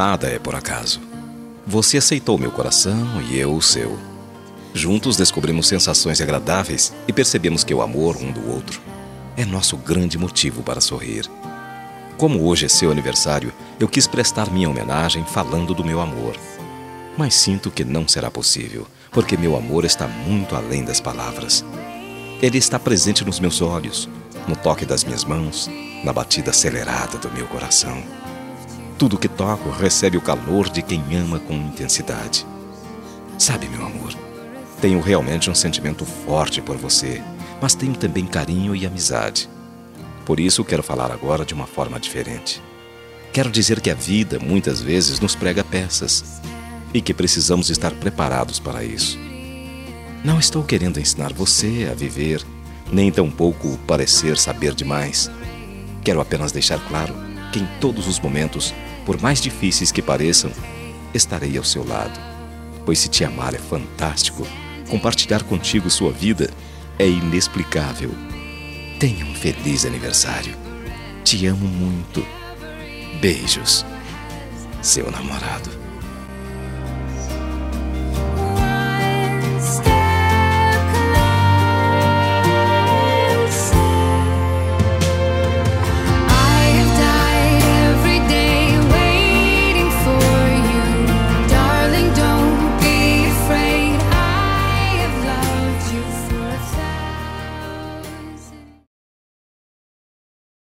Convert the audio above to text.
Nada é por acaso. Você aceitou meu coração e eu o seu. Juntos descobrimos sensações agradáveis e percebemos que o amor um do outro é nosso grande motivo para sorrir. Como hoje é seu aniversário, eu quis prestar minha homenagem falando do meu amor. Mas sinto que não será possível, porque meu amor está muito além das palavras. Ele está presente nos meus olhos, no toque das minhas mãos, na batida acelerada do meu coração. Tudo que toco recebe o calor de quem ama com intensidade. Sabe, meu amor, tenho realmente um sentimento forte por você, mas tenho também carinho e amizade. Por isso quero falar agora de uma forma diferente. Quero dizer que a vida muitas vezes nos prega peças e que precisamos estar preparados para isso. Não estou querendo ensinar você a viver, nem tampouco parecer saber demais. Quero apenas deixar claro que em todos os momentos, por mais difíceis que pareçam, estarei ao seu lado. Pois se te amar é fantástico, compartilhar contigo sua vida é inexplicável. Tenha um feliz aniversário. Te amo muito. Beijos. Seu namorado.